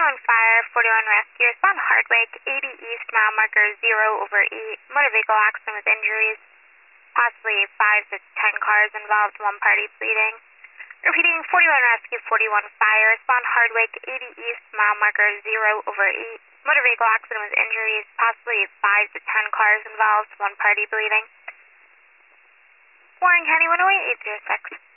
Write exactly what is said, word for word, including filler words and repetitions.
forty-one Fire, forty-one Rescue, respond Hardwick, eighty East, mile marker zero over eight, motor vehicle accident with injuries, possibly five to ten cars involved, one party bleeding. Repeating, forty-one Rescue, forty-one Fire, respond Hardwick, eighty East, mile marker zero over eight, motor vehicle accident with injuries, possibly five to ten cars involved, one party bleeding. Warren County one oh eight, eight zero six.